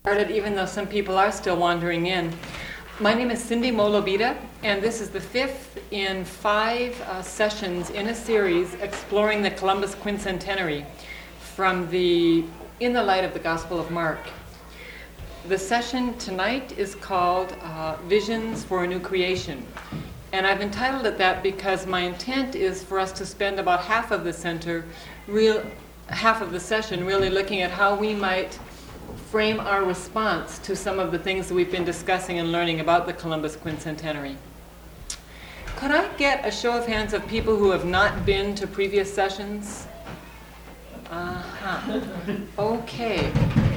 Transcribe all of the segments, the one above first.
Started, even though some people are still wandering in. My name is Cindy Molobita, and this is the fifth in 5 sessions in a series exploring the Columbus Quincentenary in the light of the Gospel of Mark. The session tonight is called Visions for a New Creation. And I've entitled it that because my intent is for us to spend about half of the session really looking at how we might frame our response to some of the things that we've been discussing and learning about the Columbus Quincentenary. Could I get a show of hands of people who have not been to previous sessions? Okay.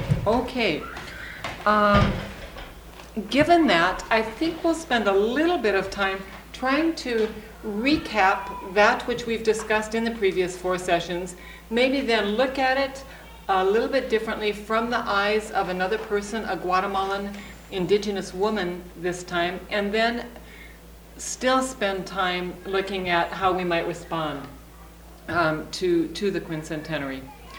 Given that, I think we'll spend a little bit of time trying to recap that which we've discussed in the previous 4 sessions, maybe then look at it a little bit differently from the eyes of another person, a Guatemalan indigenous woman this time, and then still spend time looking at how we might respond to the Quincentenary.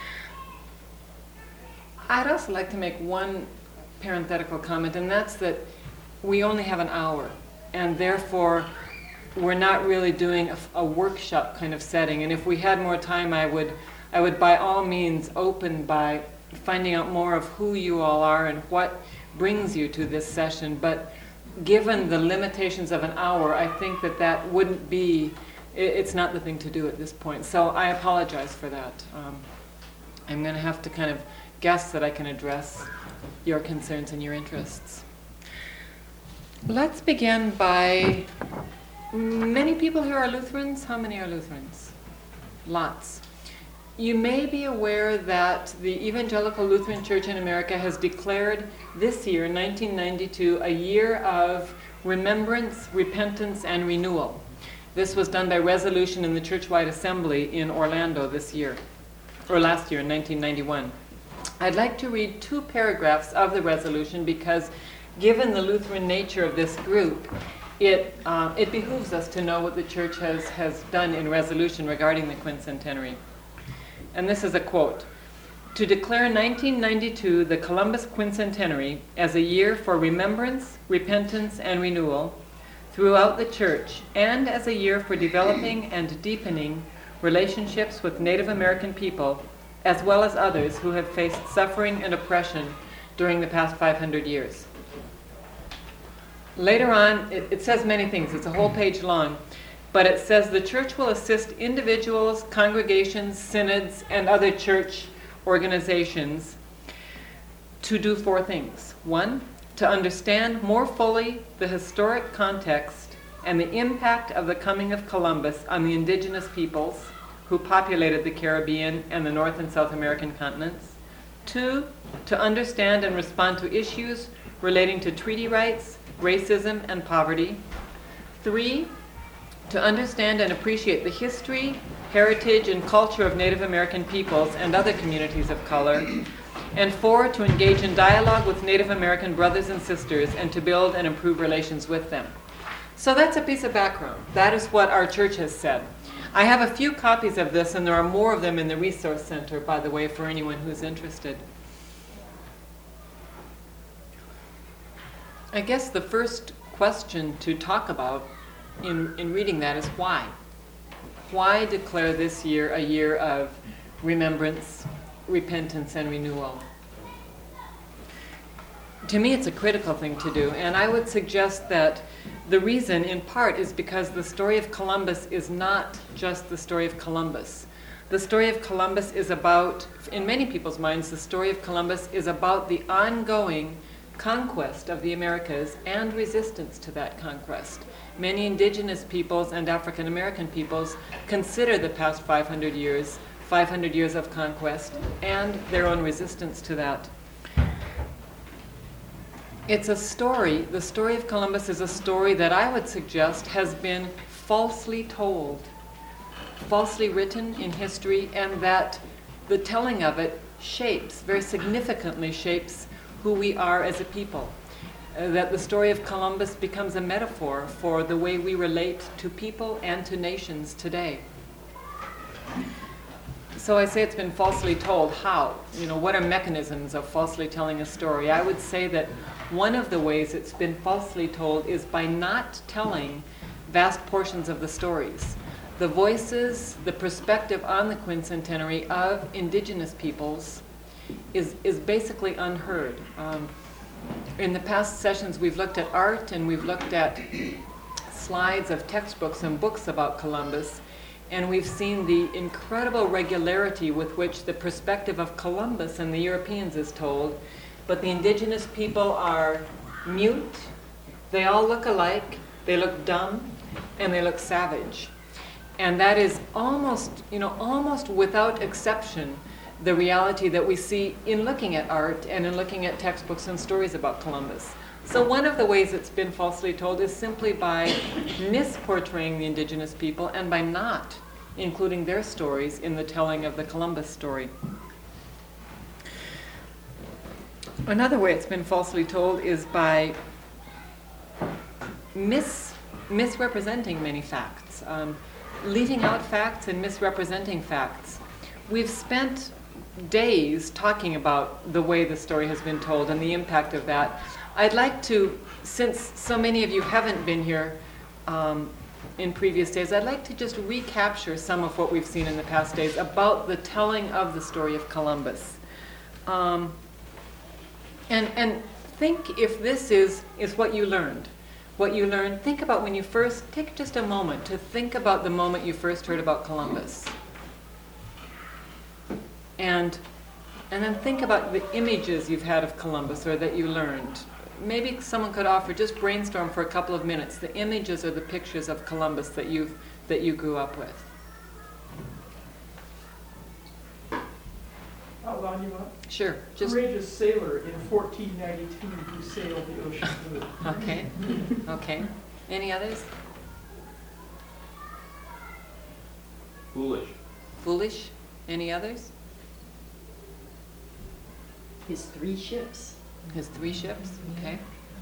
I'd also like to make one parenthetical comment, and that's that we only have an hour, and therefore we're not really doing a workshop kind of setting. And if we had more time, I would by all means open by finding out more of who you all are and what brings you to this session. But given the limitations of an hour, I think that wouldn't be, it's not the thing to do at this point. So I apologize for that. I'm going to have to kind of guess that I can address your concerns and your interests. Let's begin by, many people here are Lutherans. How many are Lutherans? Lots. You may be aware that the Evangelical Lutheran Church in America has declared this year, 1992, a year of remembrance, repentance, and renewal. This was done by resolution in the Churchwide Assembly in Orlando this year, or last year in 1991. I'd like to read 2 paragraphs of the resolution because given the Lutheran nature of this group, it behooves us to know what the Church has done in resolution regarding the Quincentenary. And this is a quote: "To declare 1992 the Columbus Quincentenary as a year for remembrance, repentance, and renewal throughout the Church, and as a year for developing and deepening relationships with Native American people, as well as others who have faced suffering and oppression during the past 500 years. Later on, it says many things. It's a whole page long. But it says the Church will assist individuals, congregations, synods, and other church organizations to do 4 things. 1, to understand more fully the historic context and the impact of the coming of Columbus on the indigenous peoples who populated the Caribbean and the North and South American continents. 2, to understand and respond to issues relating to treaty rights, racism, and poverty. 3, to understand and appreciate the history, heritage, and culture of Native American peoples and other communities of color. And 4, to engage in dialogue with Native American brothers and sisters and to build and improve relations with them." So that's a piece of background. That is what our church has said. I have a few copies of this, and there are more of them in the Resource Center, by the way, for anyone who's interested. I guess the first question to talk about in reading that is why? Why declare this year a year of remembrance, repentance, and renewal? To me, it's a critical thing to do, and I would suggest that the reason, in part, is because the story of Columbus is not just the story of Columbus. The story of Columbus is about, in many people's minds, the story of Columbus is about the ongoing conquest of the Americas and resistance to that conquest. Many indigenous peoples and African American peoples consider the past 500 years of conquest and their own resistance to that. It's a story, the story of Columbus is a story that I would suggest has been falsely told, falsely written in history, and that the telling of it very significantly shapes who we are as a people. That the story of Columbus becomes a metaphor for the way we relate to people and to nations today. So I say it's been falsely told. How? What are mechanisms of falsely telling a story? I would say that one of the ways it's been falsely told is by not telling vast portions of the stories. The voices, the perspective on the quincentenary of indigenous peoples is basically unheard. In the past sessions, we've looked at art and we've looked at slides of textbooks and books about Columbus, and we've seen the incredible regularity with which the perspective of Columbus and the Europeans is told, but the indigenous people are mute, they all look alike, they look dumb, and they look savage. And that is almost without exception, the reality that we see in looking at art and in looking at textbooks and stories about Columbus. So one of the ways it's been falsely told is simply by misportraying the indigenous people and by not including their stories in the telling of the Columbus story. Another way it's been falsely told is by misrepresenting many facts, leaving out facts and misrepresenting facts. We've spent days talking about the way the story has been told and the impact of that. I'd like to, since so many of you haven't been here in previous days, I'd like to just recapture some of what we've seen in the past days about the telling of the story of Columbus. And think if this is what you learned. What you learned, think about when you first, take just a moment to think about the moment you first heard about Columbus. And then think about the images you've had of Columbus or that you learned. Maybe someone could offer, just brainstorm for a couple of minutes, the images or the pictures of Columbus that you grew up with. How long you want? Sure. Just courageous sailor in 1492 who sailed the ocean blue. Okay. Okay. Any others? Foolish. Foolish? Any others? His 3 ships. His 3 ships? Okay.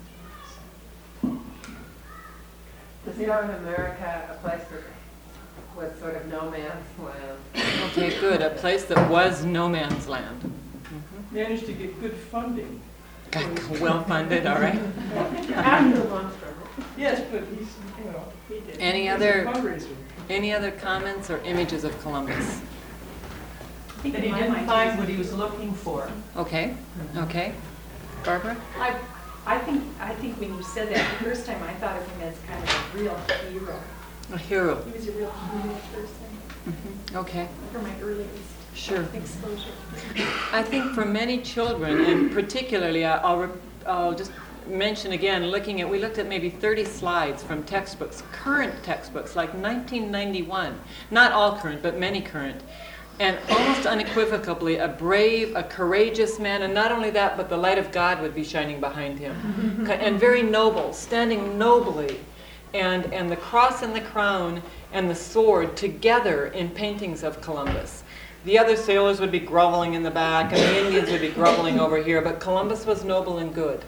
The Star of America, a place that was sort of no man's land. Okay, good. A place that was no man's land. Mm-hmm. Managed to get good funding. Well funded, all right. After the long struggle. Yes, but he did. Any He's other- a fundraiser. Any other comments or images of Columbus? That he didn't find what he was looking for. Okay. Okay. Barbara? I think when you said that the first time, I thought of him as kind of a real hero. A hero. He was a real hero person Mm-hmm. Okay. for my earliest Sure. exposure. I think for many children, and particularly, I'll just mention again, we looked at maybe 30 slides from textbooks, current textbooks, like 1991. Not all current, but many current. And almost unequivocally, a brave, a courageous man, and not only that, but the light of God would be shining behind him. And very noble, standing nobly. And the cross and the crown and the sword together in paintings of Columbus. The other sailors would be groveling in the back, and the Indians would be groveling over here, but Columbus was noble and good.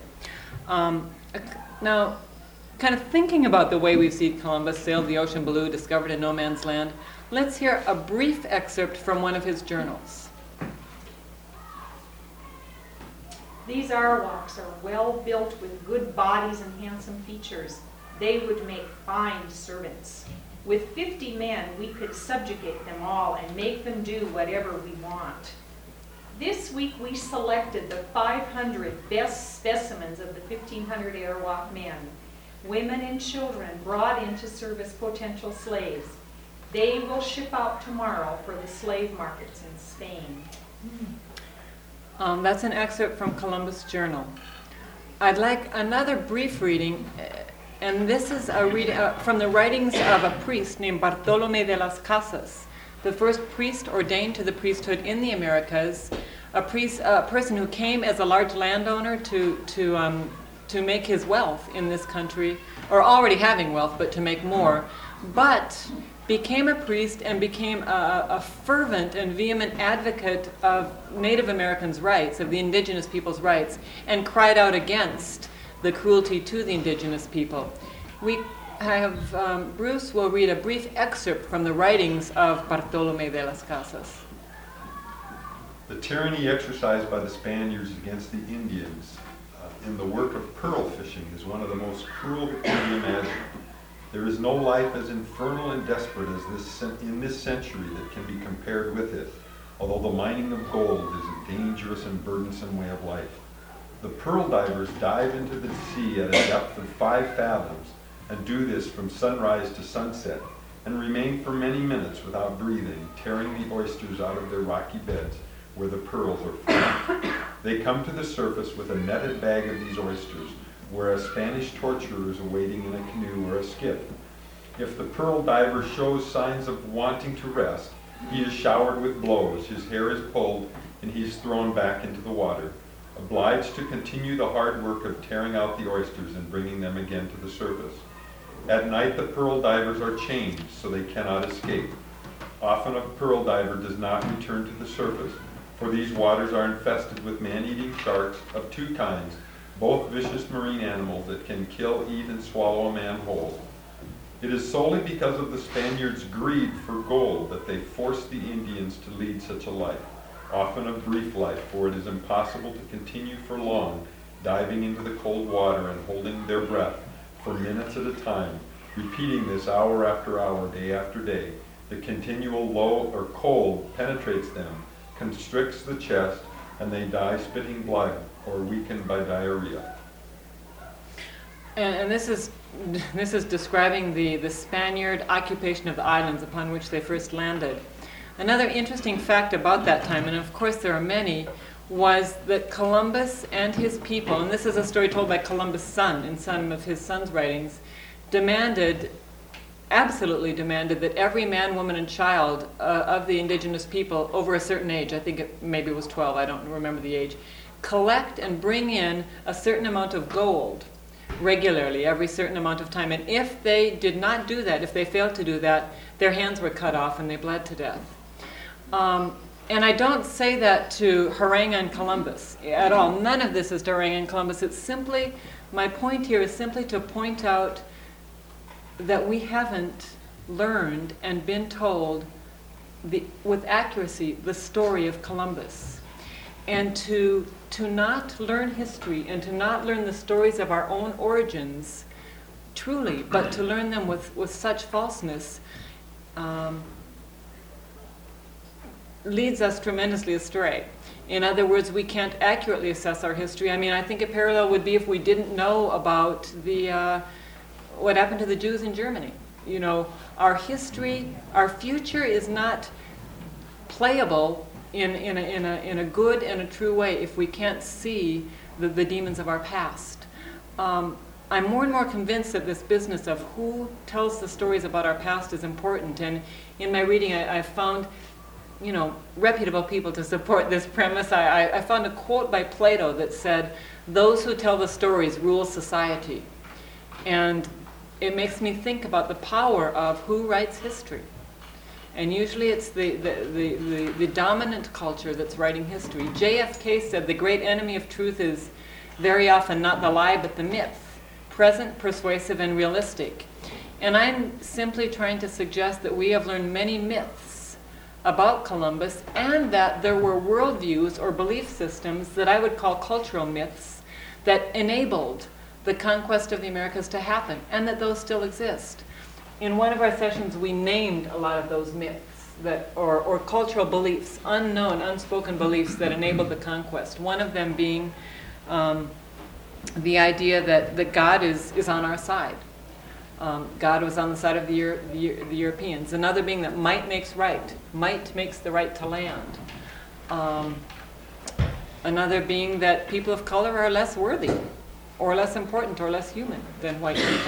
Now, kind of thinking about the way we've seen Columbus sailed the ocean blue, discovered a no man's land, let's hear a brief excerpt from one of his journals. These Arawaks are well built with good bodies and handsome features. They would make fine servants. With 50 men, we could subjugate them all and make them do whatever we want. This week, we selected the 500 best specimens of the 1,500 Arawak men, women and children brought in to serve as potential slaves. They will ship out tomorrow for the slave markets in Spain. That's an excerpt from Columbus Journal. I'd like another brief reading, and this is a reading from the writings of a priest named Bartolomé de las Casas, the first priest ordained to the priesthood in the Americas, a person who came as a large landowner to make his wealth in this country, or already having wealth, but to make more, but became a priest and became a fervent and vehement advocate of Native Americans' rights, of the indigenous people's rights, and cried out against the cruelty to the indigenous people. Bruce will read a brief excerpt from the writings of Bartolomé de las Casas. The tyranny exercised by the Spaniards against the Indians in the work of pearl fishing is one of the most cruel that can be imagined. There is no life as infernal and desperate as in this century that can be compared with it, although the mining of gold is a dangerous and burdensome way of life. The pearl divers dive into the sea at a depth of 5 fathoms and do this from sunrise to sunset and remain for many minutes without breathing, tearing the oysters out of their rocky beds where the pearls are found. They come to the surface with a netted bag of these oysters, where a Spanish torturer is awaiting in a canoe or a skiff. If the pearl diver shows signs of wanting to rest, he is showered with blows, his hair is pulled, and he is thrown back into the water, obliged to continue the hard work of tearing out the oysters and bringing them again to the surface. At night, the pearl divers are chained so they cannot escape. Often a pearl diver does not return to the surface, for these waters are infested with man-eating sharks of 2 kinds, both vicious marine animals that can kill, eat, and swallow a man whole. It is solely because of the Spaniards' greed for gold that they forced the Indians to lead such a life, often a brief life, for it is impossible to continue for long, diving into the cold water and holding their breath for minutes at a time, repeating this hour after hour, day after day. The continual low or cold penetrates them, constricts the chest, and they die spitting blood or weakened by diarrhea. And this is describing the Spaniard occupation of the islands upon which they first landed. Another interesting fact about that time, and of course there are many, was that Columbus and his people, and this is a story told by Columbus' son in some of his son's writings, absolutely demanded that every man, woman, and child of the indigenous people over a certain age, I think maybe it was 12, I don't remember the age, collect and bring in a certain amount of gold regularly, every certain amount of time. And if they did not do that, if they failed to do that, their hands were cut off and they bled to death. And I don't say that to harangue on Columbus at all. None of this is to harangue on Columbus. It's simply, my point here is simply to point out that we haven't learned and been told with accuracy the story of Columbus. And to not learn history and to not learn the stories of our own origins truly, but to learn them with such falseness, leads us tremendously astray. In other words, we can't accurately assess our history. I mean, I think a parallel would be if we didn't know about what happened to the Jews in Germany. You know, our history, our future is not playable in a good and a true way if we can't see the demons of our past. I'm more and more convinced that this business of who tells the stories about our past is important. And in my reading, I found, reputable people to support this premise. I found a quote by Plato that said, "Those who tell the stories rule society." And it makes me think about the power of who writes history. And usually it's the dominant culture that's writing history. JFK said the great enemy of truth is very often not the lie, but the myth, present, persuasive, and realistic. And I'm simply trying to suggest that we have learned many myths about Columbus, and that there were worldviews or belief systems that I would call cultural myths that enabled the conquest of the Americas to happen, and that those still exist. In one of our sessions, we named a lot of those myths or cultural beliefs, unknown, unspoken beliefs that enabled the conquest. One of them being the idea that God is on our side. God was on the side of the Europeans. Another being that might makes right. Might makes the right to land. Another being that people of color are less worthy, or less important, or less human than white people.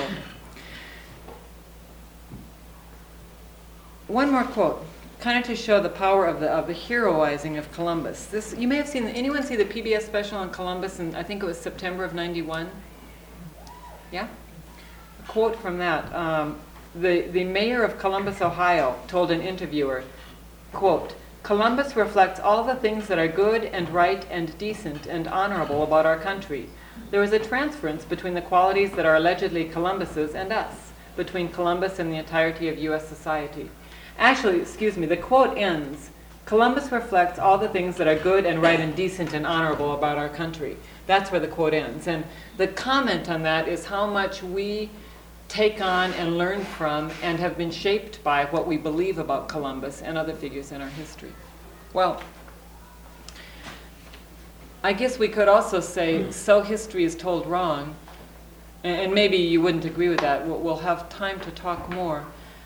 One more quote, kind of to show the power of the heroizing of Columbus. This, you may have seen, anyone see the PBS special on Columbus in, I think it was September of '91? Yeah? A quote from that. The mayor of Columbus, Ohio, told an interviewer, quote, "Columbus reflects all the things that are good and right and decent and honorable about our country. There is a transference between the qualities that are allegedly Columbus's and us, between Columbus and the entirety of U.S. society." Actually, the quote ends, Columbus reflects all the things that are good and right and decent and honorable about our country. That's where the quote ends. And the comment on that is how much we take on and learn from and have been shaped by what we believe about Columbus and other figures in our history. Well, I guess we could also say, so history is told wrong, and maybe you wouldn't agree with that. We'll have time to talk more.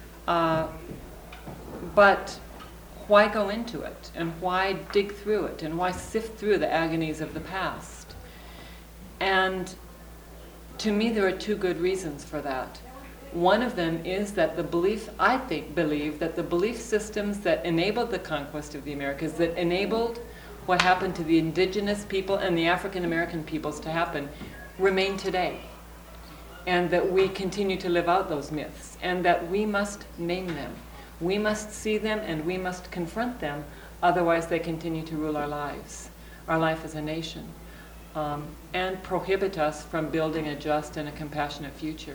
But why go into it? And why dig through it? And why sift through the agonies of the past? And to me, there are two good reasons for that. One of them is that believe that the belief systems that enabled the conquest of the Americas, that enabled what happened to the indigenous people and the African American peoples to happen, remain today. And that we continue to live out those myths, and that we must name them. We must see them and we must confront them, otherwise they continue to rule our lives, our life as a nation, and prohibit us from building a just and a compassionate future.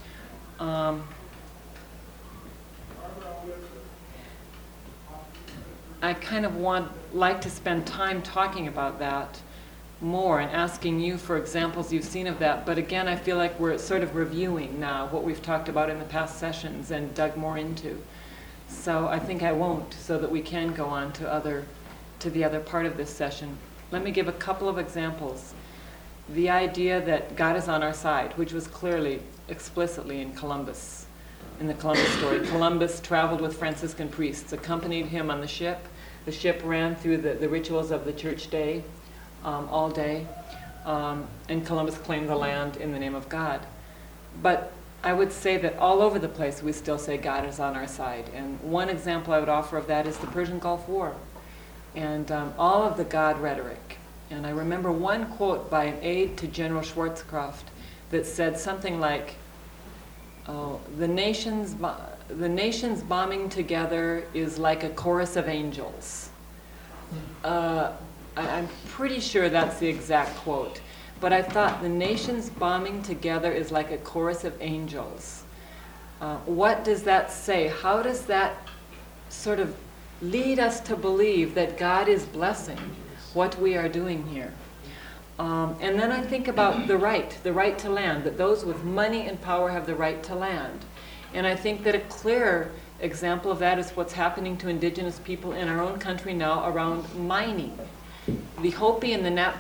I kind of like to spend time talking about that more and asking you for examples you've seen of that. But again, I feel like we're sort of reviewing now what we've talked about in the past sessions and dug more into. So I think I won't, so that we can go on to the other part of this session. Let me give a couple of examples. The idea that God is on our side, which was clearly, explicitly in Columbus, in the Columbus story. Columbus traveled with Franciscan priests, accompanied him on the ship. The ship ran through the rituals of the church day, all day, and Columbus claimed the land in the name of God. But I would say that all over the place we still say God is on our side. And one example I would offer of that is the Persian Gulf War and all of the God rhetoric. And I remember one quote by an aide to General Schwarzkopf that said something like, "Oh, the nations bombing together is like a chorus of angels." I'm pretty sure that's the exact quote. But I thought the nations bombing together is like a chorus of angels. What does that say? How does that sort of lead us to believe that God is blessing what we are doing here? And then I think about the right to land, that those with money and power have the right to land. And I think that a clear example of that is what's happening to indigenous people in our own country now around mining. The Hopi and the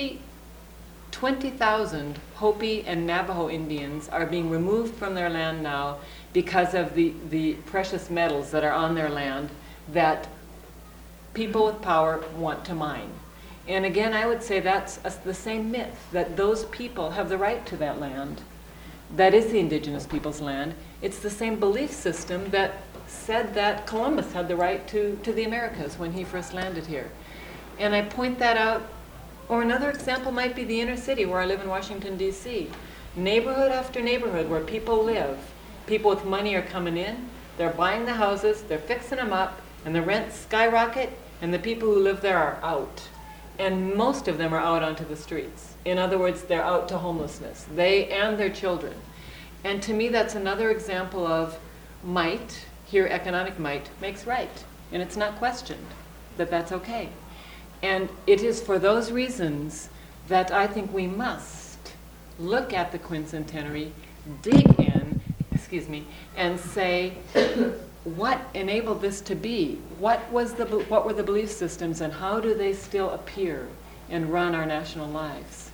20,000 Hopi and Navajo Indians are being removed from their land now because of the precious metals that are on their land that people with power want to mine. And again, I would say that's the same myth, that those people have the right to that land. That is the indigenous people's land. It's the same belief system that said that Columbus had the right to the Americas when he first landed here. And I point that out. Or another example might be the inner city where I live in Washington, D.C. Neighborhood after neighborhood where people live. People with money are coming in, they're buying the houses, they're fixing them up, and the rents skyrocket, and the people who live there are out. And most of them are out onto the streets. In other words, they're out to homelessness, they and their children. And to me, that's another example of might, here economic might, makes right. And it's not questioned that that's okay. And it is for those reasons that I think we must look at the quincentenary, dig in, and say, what enabled this to be? What were the belief systems, and how do they still appear and run our national lives?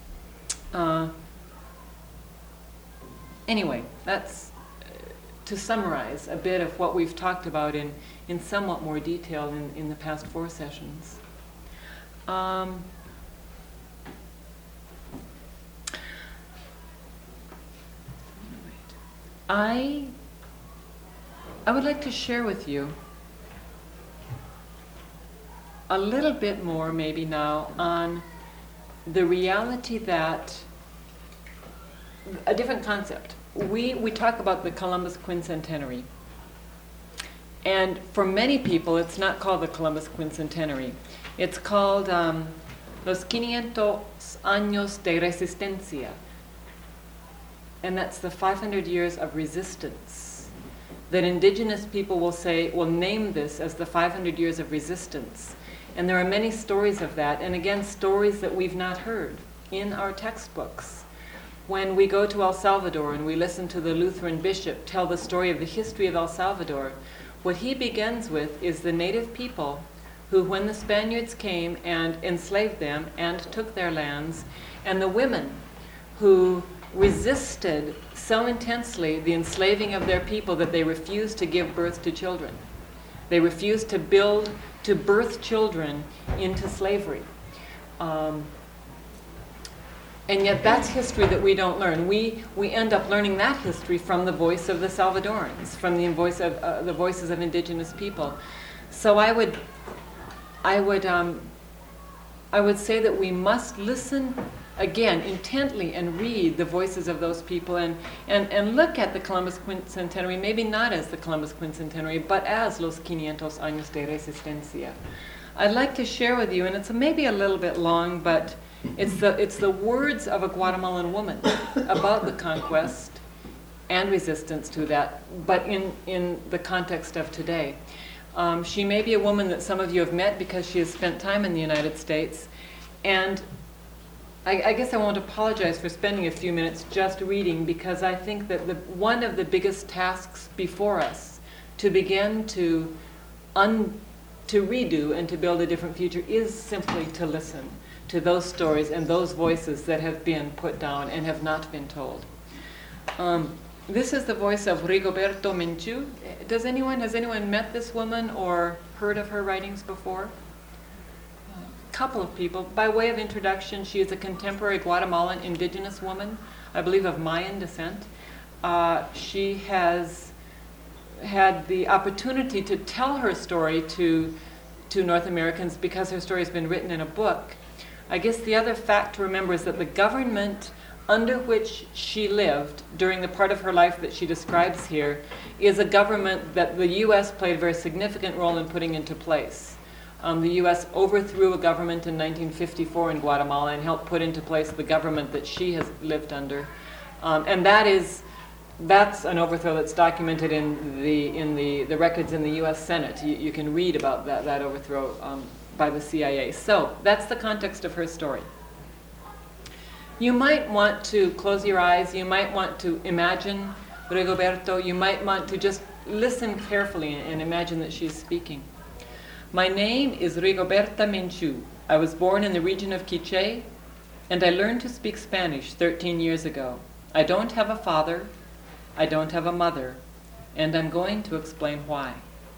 Anyway, that's to summarize a bit of what we've talked about in somewhat more detail in the past 4 sessions. I would like to share with you a little bit more maybe now on the reality that a different concept. We talk about the Columbus Quincentenary. And for many people, it's not called the Columbus Quincentenary. It's called Los 500 años de resistencia. And that's the 500 years of resistance that indigenous people will name this as the 500 years of resistance. And there are many stories of that, and again, stories that we've not heard in our textbooks. When we go to El Salvador and we listen to the Lutheran bishop tell the story of the history of El Salvador, what he begins with is the native people who, when the Spaniards came and enslaved them and took their lands, and the women who resisted so intensely the enslaving of their people that they refused to give birth to children. They refused to birth children into slavery. And yet that's history that we don't learn. We end up learning that history from the voice of the Salvadorans, from the voices of indigenous people. So I would say that we must listen again intently and read the voices of those people and look at the Columbus Quincentenary, maybe not as the Columbus Quincentenary, but as Los 500 Años de Resistencia. I'd like to share with you, and it's maybe a little bit long, but it's the words of a Guatemalan woman about the conquest and resistance to that, but in the context of today. She may be a woman that some of you have met because she has spent time in the United States, and I guess I won't apologize for spending a few minutes just reading, because I think that one of the biggest tasks before us to begin to redo and to build a different future is simply to listen to those stories and those voices that have been put down and have not been told. This is the voice of Rigoberta Menchú. Has anyone met this woman or heard of her writings before? A couple of people. By way of introduction, she is a contemporary Guatemalan indigenous woman, I believe of Mayan descent. She has had the opportunity to tell her story to North Americans because her story has been written in a book. I guess the other fact to remember is that the government under which she lived during the part of her life that she describes here is a government that the U.S. played a very significant role in putting into place. The U.S. overthrew a government in 1954 in Guatemala and helped put into place the government that she has lived under. And that's an overthrow that's documented in the records in the U.S. Senate. You can read about that overthrow by the CIA. So that's the context of her story. You might want to close your eyes. You might want to imagine Rigoberto. You might want to just listen carefully and imagine that she's speaking. My name is Rigoberta Menchú. I was born in the region of Quiché, and I learned to speak Spanish 13 years ago. I don't have a father. I don't have a mother, and I'm going to explain why.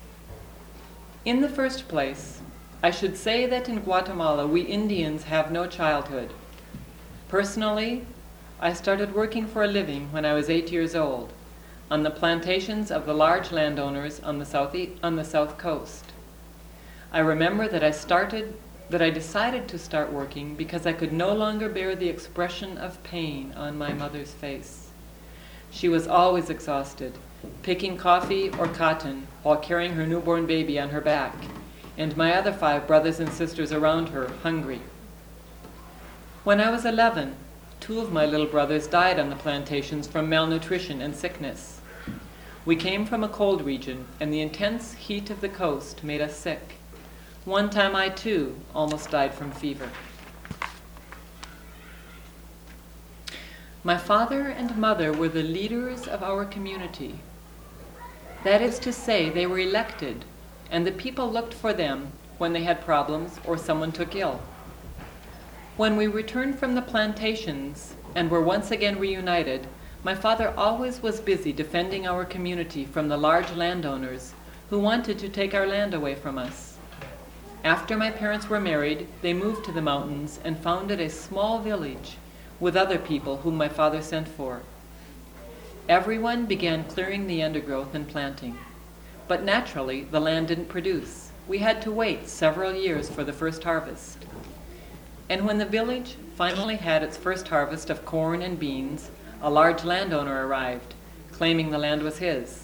In the first place, I should say that in Guatemala, we Indians have no childhood. Personally, I started working for a living when I was 8 years old, on the plantations of the large landowners on the south coast. I remember that I decided to start working because I could no longer bear the expression of pain on my mother's face. She was always exhausted, picking coffee or cotton while carrying her newborn baby on her back, and my other 5 brothers and sisters around her, hungry. When I was 11, 2 of my little brothers died on the plantations from malnutrition and sickness. We came from a cold region, and the intense heat of the coast made us sick. One time I, too, almost died from fever. My father and mother were the leaders of our community. That is to say, they were elected, and the people looked for them when they had problems or someone took ill. When we returned from the plantations and were once again reunited, my father always was busy defending our community from the large landowners who wanted to take our land away from us. After my parents were married, they moved to the mountains and founded a small village with other people whom my father sent for. Everyone began clearing the undergrowth and planting. But naturally, the land didn't produce. We had to wait several years for the first harvest. And when the village finally had its first harvest of corn and beans, a large landowner arrived, claiming the land was his.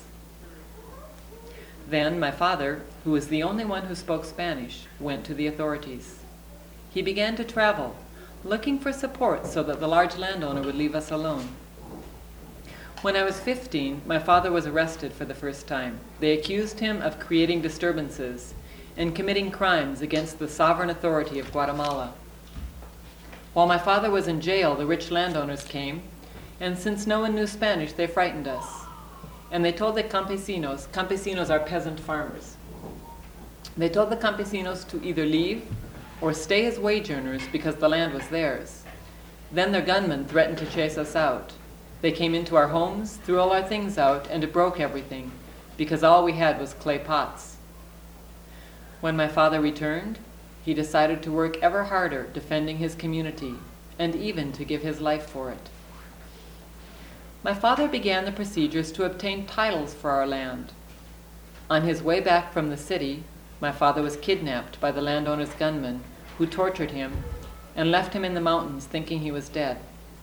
Then my father, who was the only one who spoke Spanish, went to the authorities. He began to travel, looking for support so that the large landowner would leave us alone. When I was 15, my father was arrested for the first time. They accused him of creating disturbances and committing crimes against the sovereign authority of Guatemala. While my father was in jail, the rich landowners came, and since no one knew Spanish, they frightened us. And they told the campesinos are peasant farmers, they told the campesinos to either leave or stay as wage earners because the land was theirs. Then their gunmen threatened to chase us out. They came into our homes, threw all our things out, and it broke everything, because all we had was clay pots. When my father returned, he decided to work ever harder defending his community, and even to give his life for it. My father began the procedures to obtain titles for our land. On his way back from the city, my father was kidnapped by the landowner's gunmen, who tortured him and left him in the mountains thinking he was dead.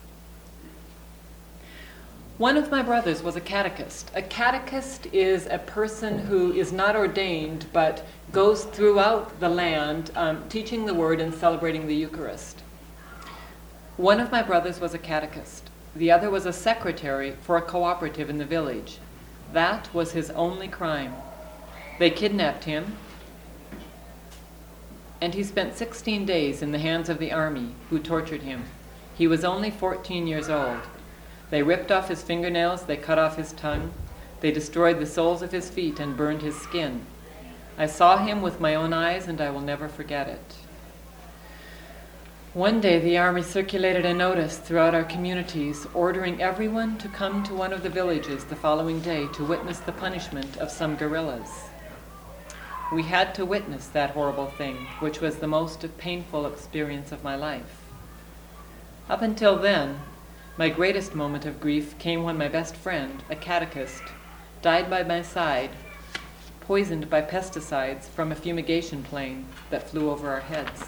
One of my brothers was a catechist. A catechist is a person who is not ordained but goes throughout the land teaching the word and celebrating the Eucharist. One of my brothers was a catechist. The other was a secretary for a cooperative in the village. That was his only crime. They kidnapped him, and he spent 16 days in the hands of the army, who tortured him. He was only 14 years old. They ripped off his fingernails, they cut off his tongue, they destroyed the soles of his feet and burned his skin. I saw him with my own eyes, and I will never forget it. One day the army circulated a notice throughout our communities ordering everyone to come to one of the villages the following day to witness the punishment of some guerrillas. We had to witness that horrible thing, which was the most painful experience of my life. Up until then, my greatest moment of grief came when my best friend, a catechist, died by my side, poisoned by pesticides from a fumigation plane that flew over our heads.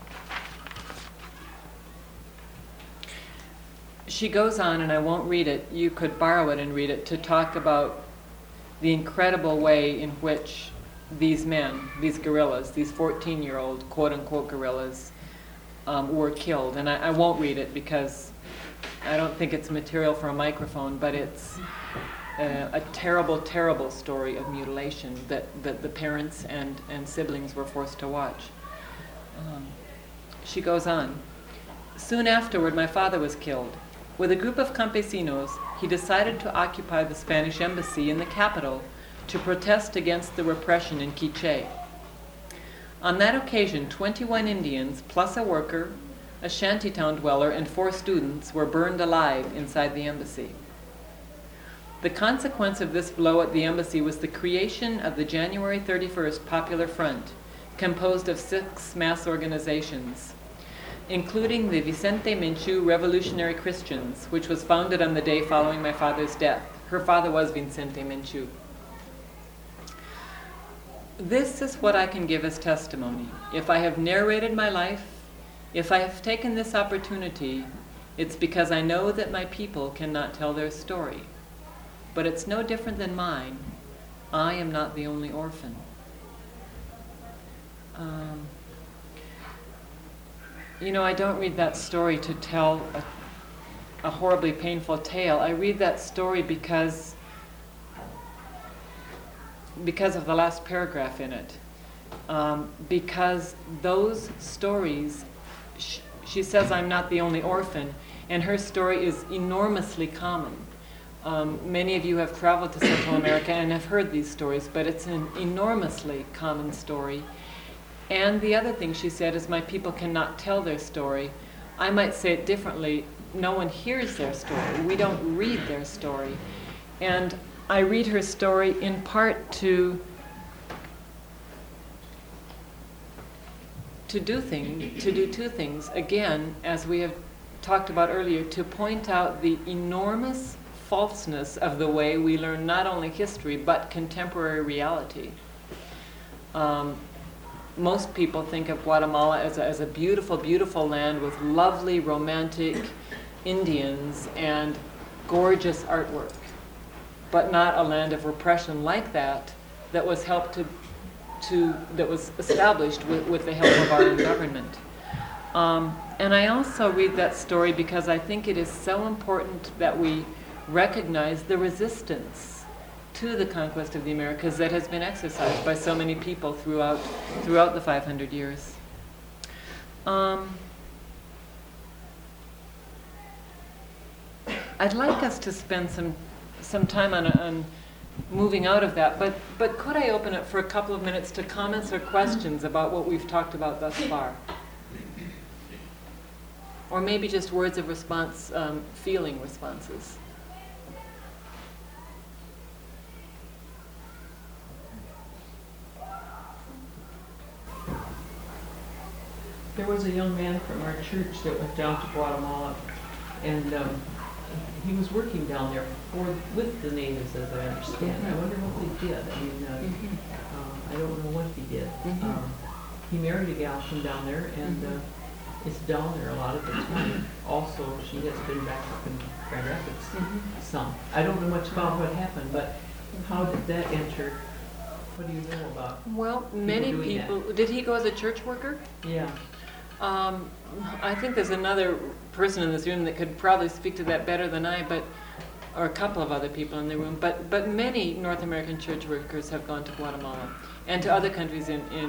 She goes on, and I won't read it, you could borrow it and read it, to talk about the incredible way in which these men, these guerrillas, these 14-year-old quote-unquote guerrillas, were killed. And I won't read it because I don't think it's material for a microphone, but it's a terrible, terrible story of mutilation that the parents and siblings were forced to watch. She goes on. Soon afterward, my father was killed. With a group of campesinos, he decided to occupy the Spanish embassy in the capital to protest against the repression in Quiché. On that occasion, 21 Indians, plus a worker, a shantytown dweller, and 4 students were burned alive inside the embassy. The consequence of this blow at the embassy was the creation of the January 31st Popular Front, composed of 6 mass organizations, including the Vicente Menchú Revolutionary Christians, which was founded on the day following my father's death. Her father was Vicente Menchú. This is what I can give as testimony. If I have narrated my life, if I have taken this opportunity, it's because I know that my people cannot tell their story. But it's no different than mine. I am not the only orphan. I don't read that story to tell a horribly painful tale. I read that story because of the last paragraph in it. Because those stories, she says I'm not the only orphan, and her story is enormously common. Many of you have traveled to Central America and have heard these stories, but it's an enormously common story. And the other thing she said is my people cannot tell their story. I might say it differently. No one hears their story. We don't read their story. And I read her story in part to do 2 things. Again, as we have talked about earlier, to point out the enormous falseness of the way we learn not only history but contemporary reality. Most people think of Guatemala as a beautiful, beautiful land with lovely, romantic Indians and gorgeous artwork, but not a land of repression like that was that was established with the help of our own government. And I also read that story because I think it is so important that we recognize the resistance to the conquest of the Americas that has been exercised by so many people throughout the 500 years. I'd like us to spend some time on moving out of that, but could I open it for a couple of minutes to comments or questions about what we've talked about thus far? Or maybe just words of response, feeling responses. There was a young man from our church that went down to Guatemala, and he was working down there with the natives, as I understand. I wonder what they did. I mean, I don't know what he did. He married a gal from down there, and is down there a lot of the time. Also, she has been back up in Grand Rapids some. I don't know much about what happened, but how did that enter? What do you know about? Well, many doing people. Did he go as a church worker? Yeah. I think there's another person in this room that could probably speak to that better than I, or a couple of other people in the room. But many North American church workers have gone to Guatemala and to other countries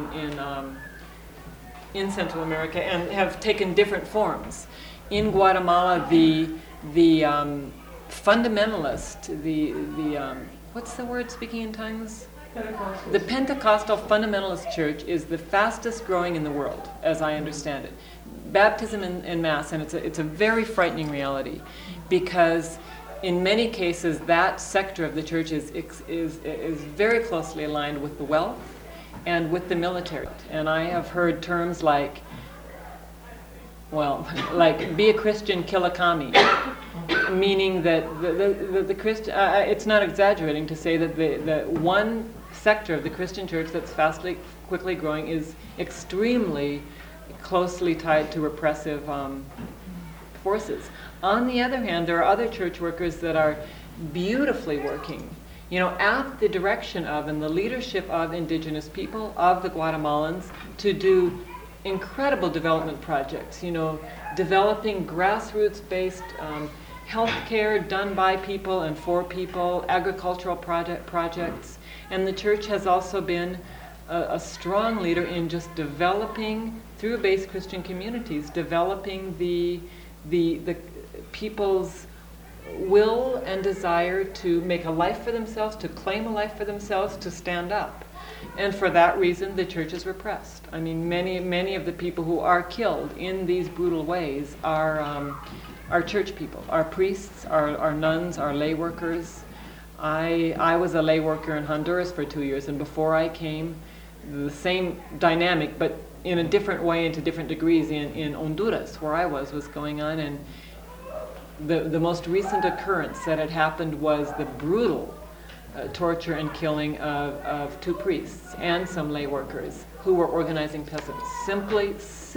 in Central America and have taken different forms. In Guatemala, the fundamentalist, the what's the word, speaking in tongues? Pentecostals. The Pentecostal fundamentalist church is the fastest growing in the world, as I understand it. Baptism in Mass, and it's a very frightening reality, because in many cases that sector of the church is very closely aligned with the wealth and with the military. And I have heard terms like, like be a Christian, kill a commie. Meaning that the Christian, it's not exaggerating to say that the one sector of the Christian church that's quickly growing is extremely closely tied to repressive forces. On the other hand, there are other church workers that are beautifully working, at the direction of and the leadership of indigenous people, of the Guatemalans, to do incredible development projects, developing grassroots-based healthcare done by people and for people, agricultural projects. And the church has also been a strong leader in just developing, through base Christian communities, developing the people's will and desire to make a life for themselves, to claim a life for themselves, to stand up. And for that reason, the church is repressed. I mean, many of the people who are killed in these brutal ways are church people, are priests, are nuns, are lay workers. I was a lay worker in Honduras for 2 years, and before I came, the same dynamic, but in a different way and to different degrees in Honduras, where I was going on. And the most recent occurrence that had happened was the brutal torture and killing of 2 priests and some lay workers who were organizing peasants. Simply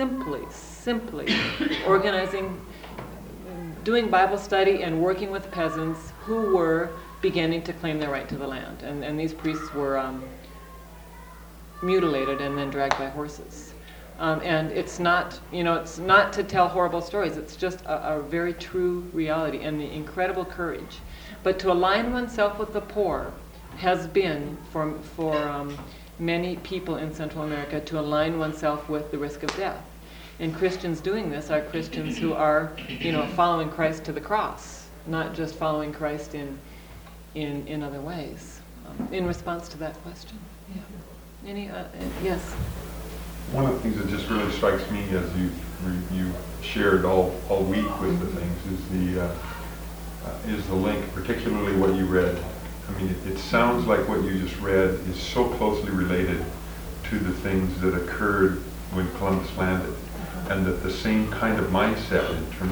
organizing, doing Bible study and working with peasants who were beginning to claim their right to the land. And these priests were mutilated and then dragged by horses. And it's not to tell horrible stories. It's just a very true reality and the incredible courage. But to align oneself with the poor has been, for many people in Central America, to align oneself with the risk of death. And Christians doing this are Christians who are, following Christ to the cross, not just following Christ in other ways. In response to that question, yeah. Yes. One of the things that just really strikes me as you shared all week with the things is the link, particularly what you read. I mean, it sounds like what you just read is so closely related to the things that occurred when Columbus landed, and that the same kind of mindset in terms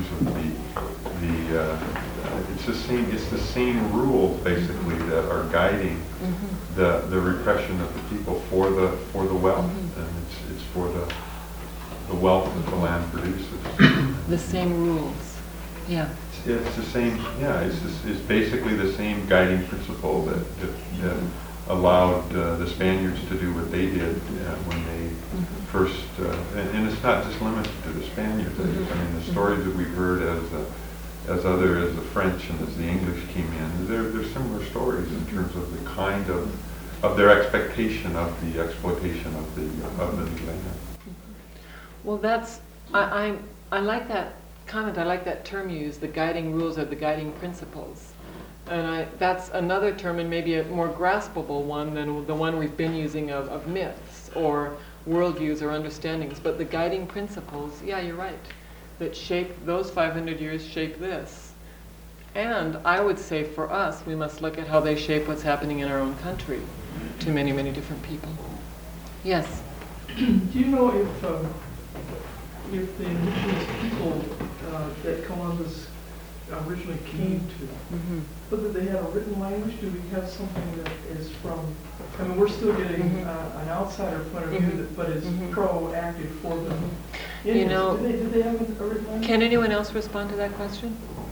of it's the same rules basically that are guiding the repression of the people for the wealth, and it's for the wealth that the land produces. The same rules, yeah. It's the same, it's basically the same guiding principle that allowed the Spaniards to do what they did when they first, and it's not just limited to the Spaniards. I mean, the stories that we've heard as other as the French and as the English came in. There's similar stories in terms of the kind of their expectation of the exploitation of the new land. Well, I like that comment. I like that term you use, the guiding rules or the guiding principles. And that's another term, and maybe a more graspable one than the one we've been using of myths or worldviews or understandings. But the guiding principles, yeah, you're right, that shape those 500 years, shape this. And I would say for us, we must look at how they shape what's happening in our own country to many, many different people. Yes? Do you know if the indigenous people that Columbus originally came to, Mm-hmm. whether they had a written language? Do we have something that is from, I mean, we're still getting an outsider point of view, but it's proactive for the You Indians. know, Did they have a written language? Can anyone else respond to that question?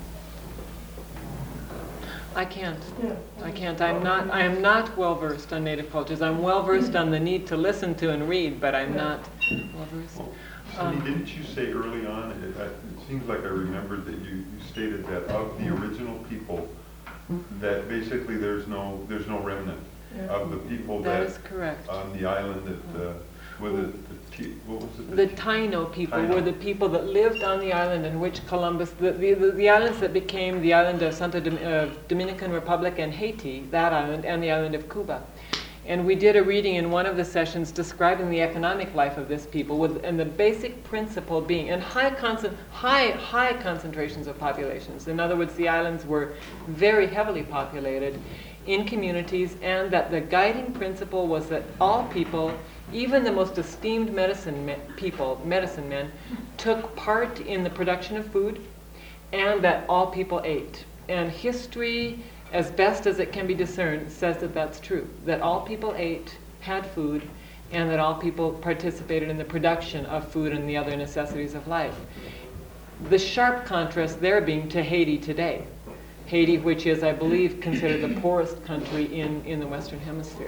I can't. Yeah. I can't. I am not well versed on Native cultures. I'm well versed on the need to listen to and read, but I'm not well versed. Well, Cindy, didn't you say early on, it seems like I remembered that you stated that of the original people, that basically there's no remnant of the people That that is correct. on the island that, what was it? The Taino people Taino. were the people that lived on the island in which Columbus, the islands that became the island of Dominican Republic and Haiti, that island, and the island of Cuba. And we did a reading in one of the sessions describing the economic life of this people, and the basic principle being, and high concentrations of populations. In other words, the islands were very heavily populated in communities, and that the guiding principle was that all people, even the most esteemed medicine men, took part in the production of food, and that all people ate. And history, as best as it can be discerned, says that that's true, that all people ate, had food, and that all people participated in the production of food and the other necessities of life. The sharp contrast there being to Haiti today. Haiti, which is, I believe, considered the poorest country in the Western Hemisphere.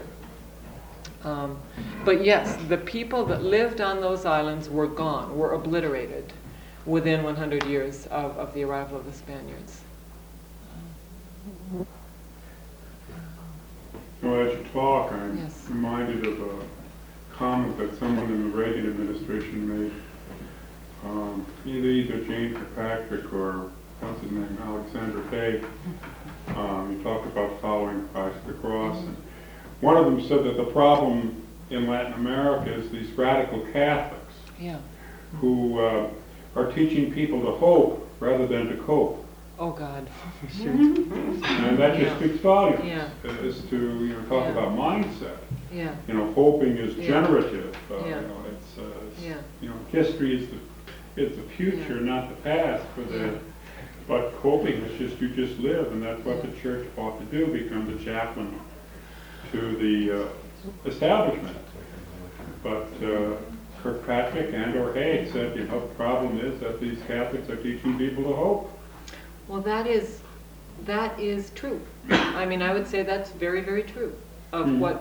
But yes, the people that lived on those islands were gone, were obliterated within 100 years of the arrival of the Spaniards. Well, as you talk, I'm Yes. reminded of a comment that someone in the Reagan administration made. Either Jane Kirkpatrick or, what's his name, Alexander Hay. He talked about following Christ the cross. And one of them said that the problem in Latin America is these radical Catholics Yeah. who are teaching people to hope rather than to cope. Oh God. Sure. And that just Yeah. speaks volumes Yeah. as to talk Yeah. about mindset. Yeah. Hoping is Yeah. generative. Yeah. It's Yeah. history is the future, Yeah. not the past. Yeah. But coping is just you just live, and that's what the church ought to do: become the chaplain to the establishment. But Kirkpatrick and/or Hay said, the problem is that these Catholics are teaching people to hope. Well, that is true. I mean, I would say that's very, very true of what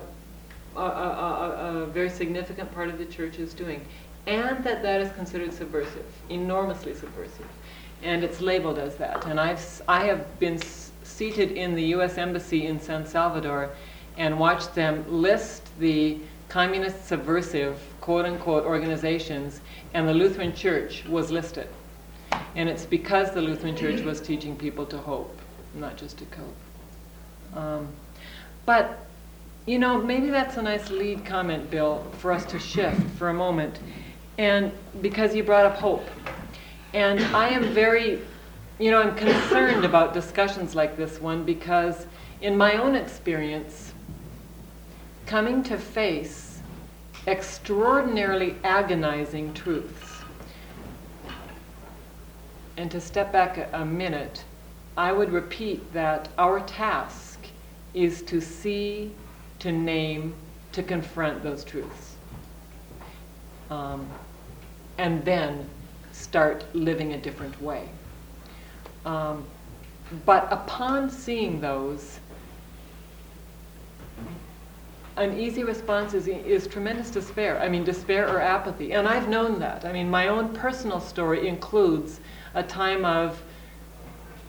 a very significant part of the church is doing, and that is considered subversive, enormously subversive, and it's labeled as that. And I have been seated in the U.S. Embassy in San Salvador and watched them list the communist subversive, quote-unquote, organizations, and the Lutheran Church was listed. And it's because the Lutheran Church was teaching people to hope, not just to cope. But, maybe that's a nice lead comment, Bill, for us to shift for a moment. And because you brought up hope. And I am very, I'm concerned about discussions like this one because in my own experience, coming to face extraordinarily agonizing truths. And to step back a minute, I would repeat that our task is to see, to name, to confront those truths. And then start living a different way. But upon seeing those, an easy response is tremendous despair. I mean, despair or apathy. And I've known that. I mean, my own personal story includes a time of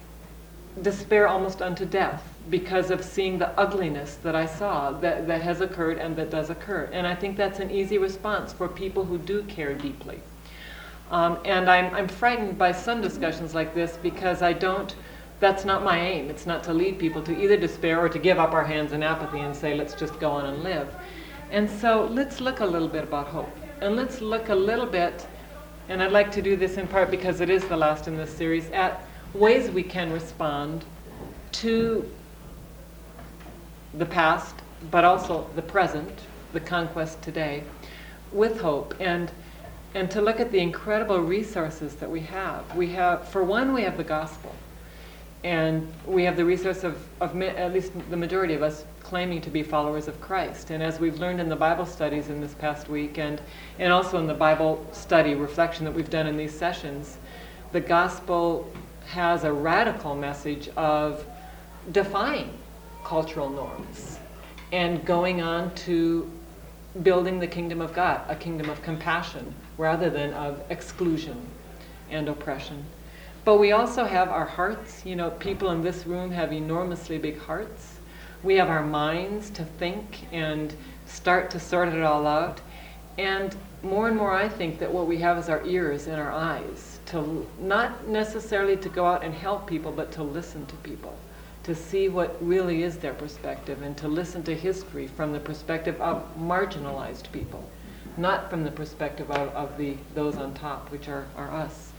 despair almost unto death because of seeing the ugliness that I saw that has occurred and that does occur. And I think that's an easy response for people who do care deeply. And I'm frightened by some discussions like this because that's not my aim. It's not to lead people to either despair or to give up our hands in apathy and say, let's just go on and live. And so let's look a little bit about hope. And let's look a little bit, and I'd like to do this in part because it is the last in this series, at ways we can respond to the past, but also the present, the conquest today, with hope. And to look at the incredible resources that we have. For one, we have the gospel. And we have the resource of at least the majority of us claiming to be followers of Christ. And as we've learned in the Bible studies in this past week, and also in the Bible study reflection that we've done in these sessions, the gospel has a radical message of defying cultural norms and going on to building the kingdom of God, a kingdom of compassion rather than of exclusion and oppression. But we also have our hearts. You know, people in this room have enormously big hearts. We have our minds to think and start to sort it all out. And more I think that what we have is our ears and our eyes, to not necessarily to go out and help people, but to listen to people, to see what really is their perspective, and to listen to history from the perspective of marginalized people, not from the perspective of those on top, which are us.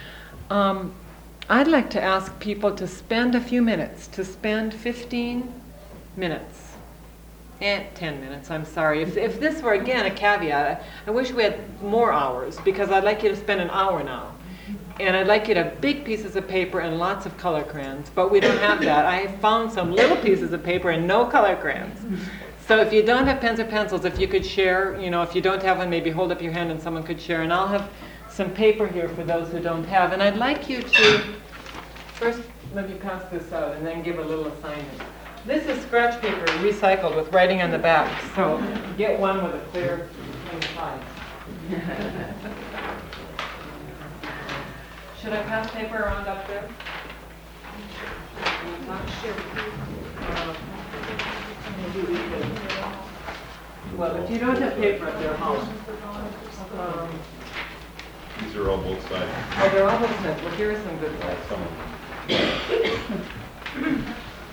I'd like to ask people to spend a few minutes, to spend 15 minutes, 10 minutes, I'm sorry. If this were, again, a caveat, I wish we had more hours, because I'd like you to spend an hour now. And I'd like you to have big pieces of paper and lots of color crayons, but we don't have that. I found some little pieces of paper and no color crayons. So if you don't have pens or pencils, if you could share, if you don't have one, maybe hold up your hand and someone could share. And I'll have some paper here for those who don't have. And I'd like you to, first let me pass this out and then give a little assignment. This is scratch paper recycled with writing on the back. So get one with a clear inside. Should I pass paper around up there? Not sure. Well, if you don't have paper up there, how? These are all both sides. Oh, they're all both sides. Well, here are some good sides. Some of them.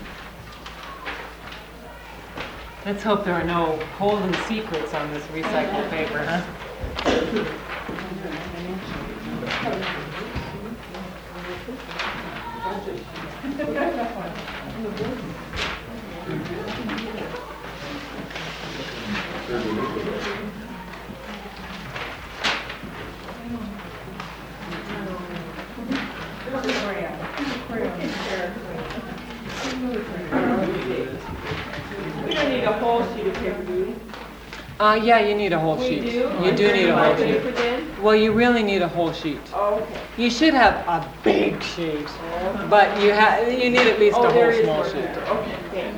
Let's hope there are no golden secrets on this recycled paper, huh? We don't need a whole sheet of paper, do we? Yeah, you need a whole sheet. You do need a whole sheet. Well, you really need a whole sheet. Oh, okay. You should have a big sheet, but you need at least a whole small sheet. Okay.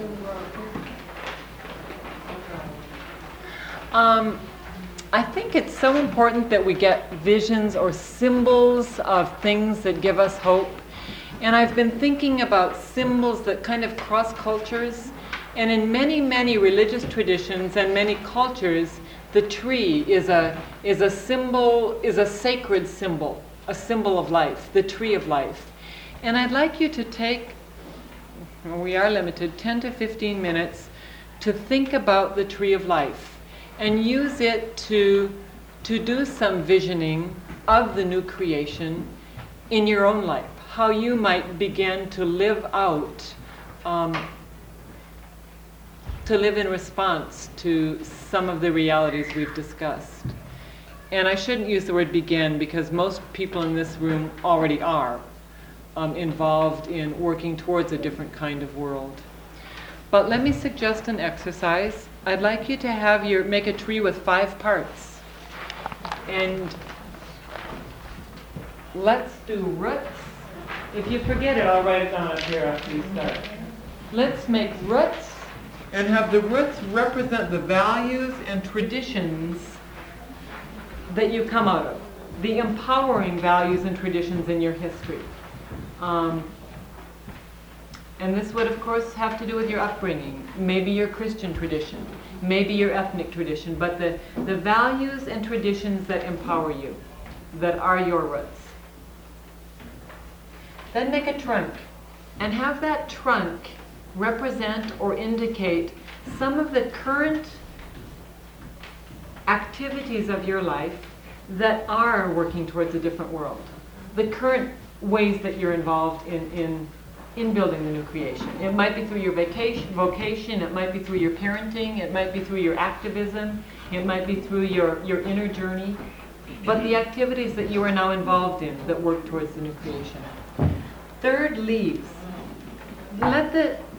I think it's so important that we get visions or symbols of things that give us hope. And I've been thinking about symbols that kind of cross cultures. And in many religious traditions and many cultures, the tree is a symbol, is a sacred symbol, a symbol of life, the tree of life. And I'd like you to take, we are limited, 10 to 15 minutes to think about the tree of life and use it to do some visioning of the new creation in your own life, how you might begin to live out, to live in response to some of the realities we've discussed. And I shouldn't use the word begin because most people in this room already are involved in working towards a different kind of world. But let me suggest an exercise. I'd like you to make a tree with 5 parts. And let's do roots. If you forget it, I'll write it down up here after you start. Let's make roots and have the roots represent the values and traditions that you come out of, the empowering values and traditions in your history. And this would, of course, have to do with your upbringing, maybe your Christian tradition, maybe your ethnic tradition, but the values and traditions that empower you, that are your roots. Then make a trunk, and have that trunk represent or indicate some of the current activities of your life that are working towards a different world. The current ways that you're involved in building the new creation. It might be through your vocation, it might be through your parenting, it might be through your activism, it might be through your inner journey, but the activities that you are now involved in that work towards the new creation. Third, leaves. Let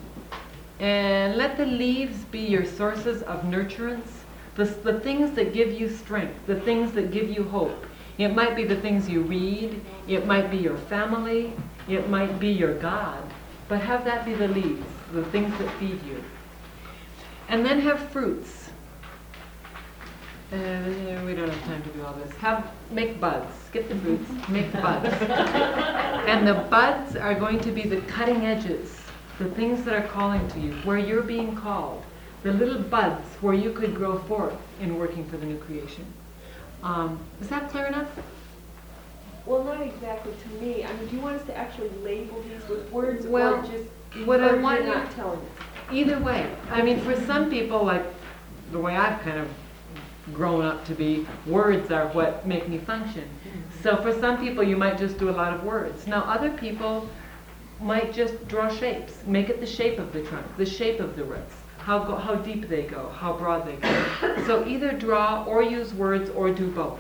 the leaves be your sources of nurturance, the things that give you strength, the things that give you hope. It might be the things you read, it might be your family, it might be your God, but have that be the leaves, the things that feed you. And then have fruits. We don't have time to do all this. Make buds. Skip the fruits, make buds. And the buds are going to be the cutting edges, the things that are calling to you, where you're being called. The little buds where you could grow forth in working for the new creation. Is that clear enough? Well, not exactly to me. I mean, do you want us to actually label these with words, Well, or just, what I or want you're you- not telling us? Either way. I mean, for some people, like the way I've kind of grown up to be, words are what make me function. So for some people, you might just do a lot of words. Now, other people might just draw shapes. Make it the shape of the trunk, the shape of the roots, how deep they go, how broad they go. So either draw or use words or do both.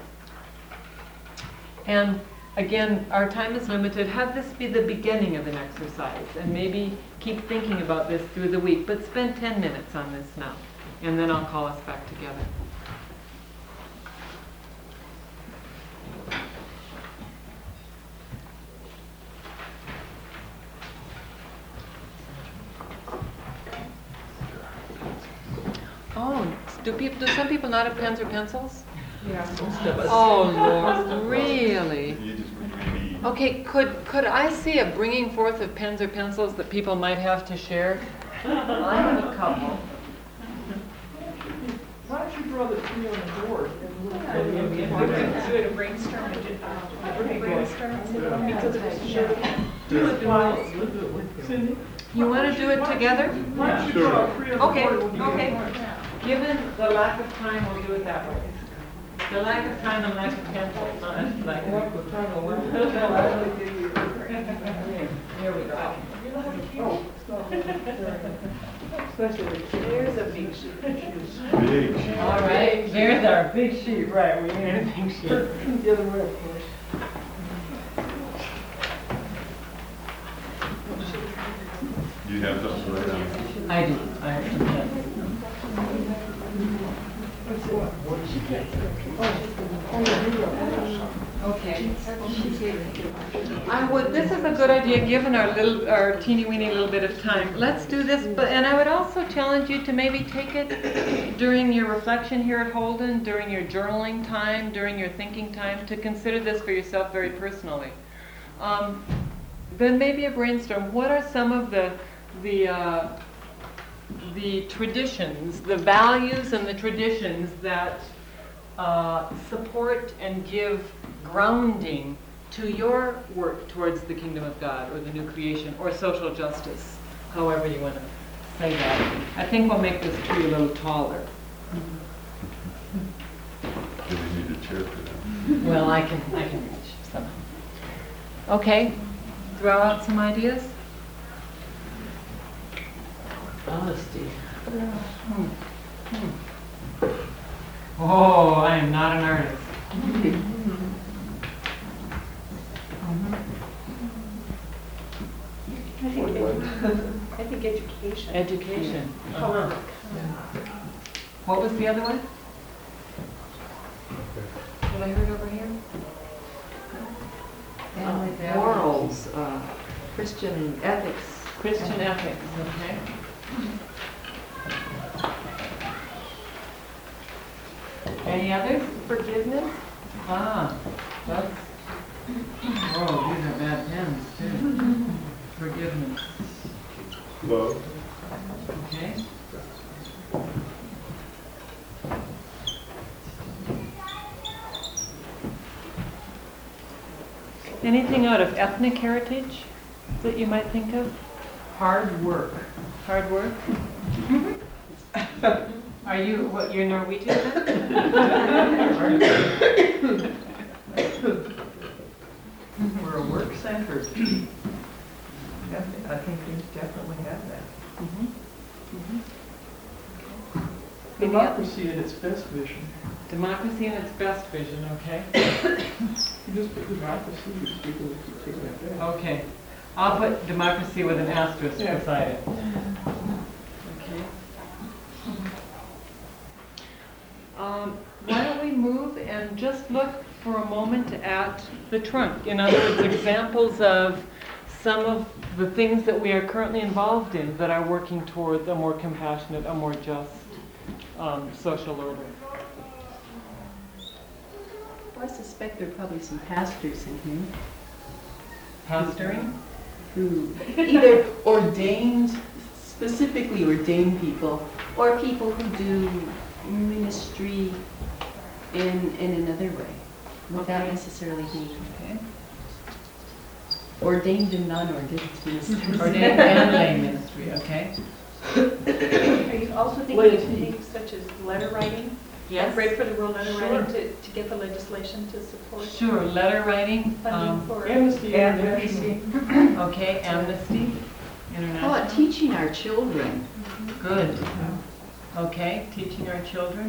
And again, our time is limited. Have this be the beginning of an exercise, and maybe keep thinking about this through the week, but spend 10 minutes on this now, and then I'll call us back together. Oh, do some people not have pens or pencils? Most of us. Oh, Lord, really? You just really, Okay, could I see a bringing forth of pens or pencils that people might have to share? I have a couple. Why don't you draw the tree on the board? And we'll Do it a brainstorm, do it while, Cindy, You want to do it together? why don't you draw a tree on the Okay, board? We'll do it okay. tomorrow. Given the lack of time, we'll do it that way. The lack of time and lack of pencils. Like, here we go. Oh, stop. Especially the There's a big sheet. big sheet. All right, there's our big sheet, right, we need a big sheet. The other way, of course. Do you have something to write down? I do, I have some pens. Okay. This is a good idea, given our teeny weeny little bit of time. Let's do this, and I would also challenge you to maybe take it during your reflection here at Holden, during your journaling time, during your thinking time, to consider this for yourself very personally. Then maybe a brainstorm. What are some of the traditions, the values and the traditions that support and give grounding to your work towards the kingdom of God or the new creation or social justice, however you want to say that. I think we'll make this tree a little taller. Do we need a chair for that? Well, I can reach somehow. Okay, throw out some ideas. Honesty. Oh, I am not an artist. I think education. Education. Uh-huh. What was the other one? What I heard over here? Morals, Christian ethics. Christian ethics, okay. Any others? Forgiveness. Ah, that's, oh, these are bad pens too. Forgiveness. love. Okay. Anything out of ethnic heritage that you might think of? Hard work. Hard work? Are you, what, you're Norwegian then? We're a work center. I think we definitely have that. Democracy at its best vision. Democracy in its best vision, okay? You just put democracy, you just people who keep taking that back. Okay. I'll put democracy with an asterisk Yeah. beside it. Okay. Why don't we move and just look for a moment at the trunk? In other words, examples of some of the things that we are currently involved in that are working toward a more compassionate, a more just social order. I suspect there are probably some pastors in here Pastoring? who either ordained, specifically ordained people, or people who do ministry in another way, without Okay. necessarily being ordained and non-ordained ministers. Ordained and lay ministry, okay? Are you also thinking of things such as letter writing? Yes? Break for the rule letter Sure. writing to get the legislation to support Sure, letter writing. funding for. Amnesty International. Okay, Amnesty How about International. teaching our children? Good. Okay, teaching our children.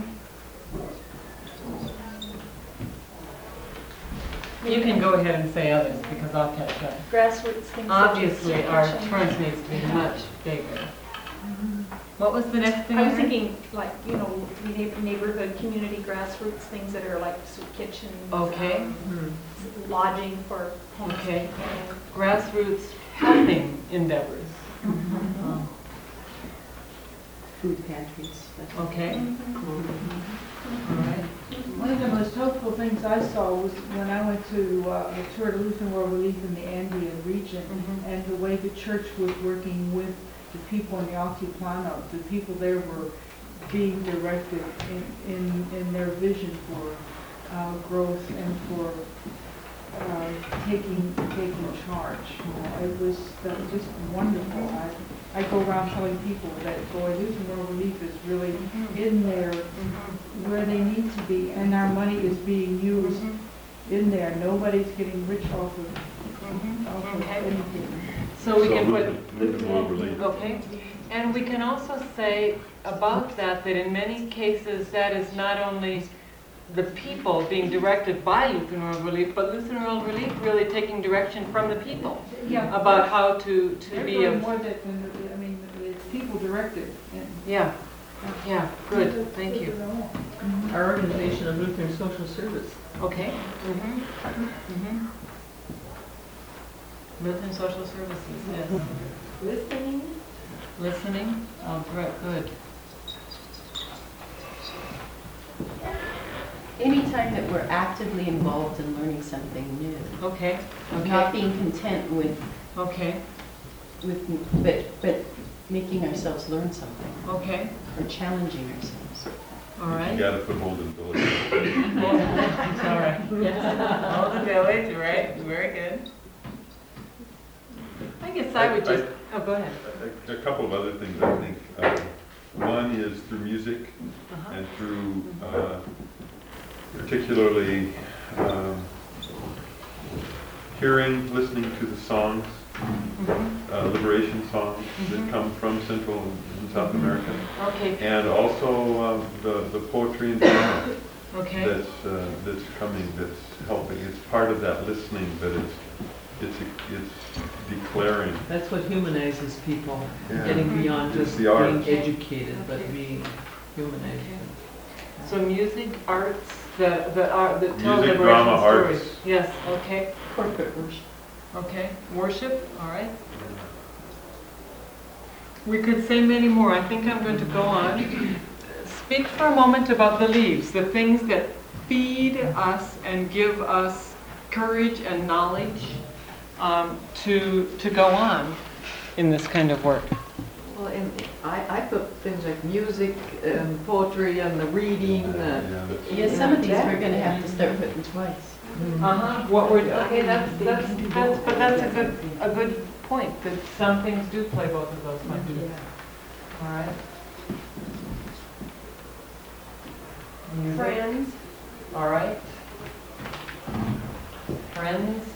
You can go ahead and say others because I'll catch up. Grassroots things. Obviously, our trunk needs to be much bigger. What was the next thing? I was Mary? thinking like, neighborhood, community grassroots, things that are like soup kitchens. Okay. Lodging for homeless Okay. people. Grassroots helping endeavors. Um, Food pantries. Okay. All right. One of the most hopeful things I saw was when I went to the tour of Lutheran World Relief in the Andean region, and the way the church was working with the people in the Altiplano. The people there were being directed in their vision for growth and for taking charge. It was just wonderful. I go around telling people that, boy, Lutheran World Relief is really in there where they need to be, and our money is being used in there. Nobody's getting rich off of Okay. anything. So we can Lutheran World Relief. okay. And we can also say about that in many cases that is not only the people being directed by Lutheran World Relief, but Lutheran World Relief really taking direction from the people Yeah. about how to They're be doing of. more than, I mean, it's people directed. And Yeah, yeah, good, thank you. Our organization of Lutheran Social Service. Okay. Lutheran Social Services, yes. Listening? Listening, oh, great, good. Anytime that we're actively involved in learning something new, Okay, not okay, being content with okay, but making ourselves learn something okay, or challenging ourselves. all You right. gotta put Holden Village. All right. All the village, right, very good. I guess I would just, oh, go ahead. A couple of other things, I think. One is through music and through particularly hearing, listening to the songs, liberation songs that come from Central and South America, Okay, and also the poetry and drama okay, that's coming, that's helping. It's part of that listening, but it's declaring. That's what humanizes people, Yeah. getting beyond It's just the being arts. educated, but being humanized. so music, arts, the art that tell Music, liberation drama, stories. arts. Yes, okay, Corporate worship. okay, worship, all right. We could say many more, I think I'm going to go on. Speak for a moment about the leaves, the things that feed us and give us courage and knowledge to go on in this kind of work. Well, and I put things like music and poetry and the reading. Yeah, some of these we're gonna have to start putting twice. Uh-huh, what we're, okay, that's, but that's a good point, that some things do play both of those functions. All right. Music. Friends, All right. Friends.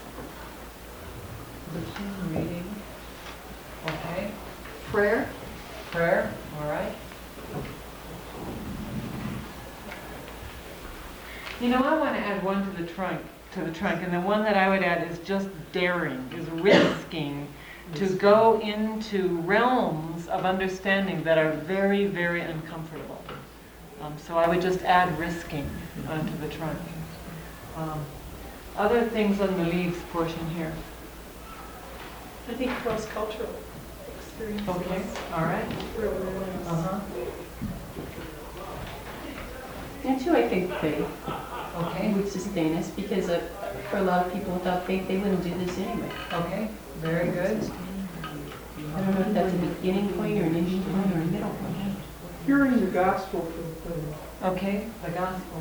Reading. Okay. Prayer. Prayer. All right. You know, I want to add one to the trunk, and the one that I would add is just daring, is risking to go into realms of understanding that are very, very uncomfortable. So I would just add risking onto the trunk. Other things on the leaves portion here. I think cross-cultural experiences. Okay, all right. Really nice. Uh-huh. And two, I think faith Okay, would sustain us, because for a lot of people without faith, they wouldn't do this anyway. okay, very good. I don't know if that's a beginning point or an ending point or a middle point. Hearing the gospel for the thing. Okay, the gospel.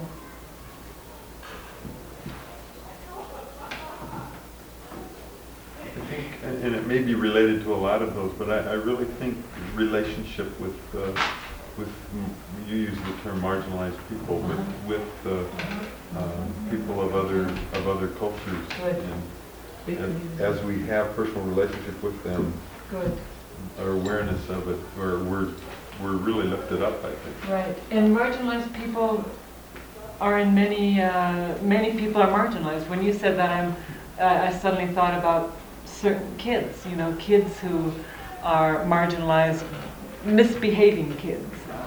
I think, and it may be related to a lot of those, but I really think relationship with you use the term marginalized people, with people of other cultures, and as we have personal relationship with them, Good. our awareness of it, or we're really lifted up, I think. Right, and marginalized people are in many people are marginalized. When you said that, I suddenly thought about certain kids, kids who are marginalized, misbehaving kids.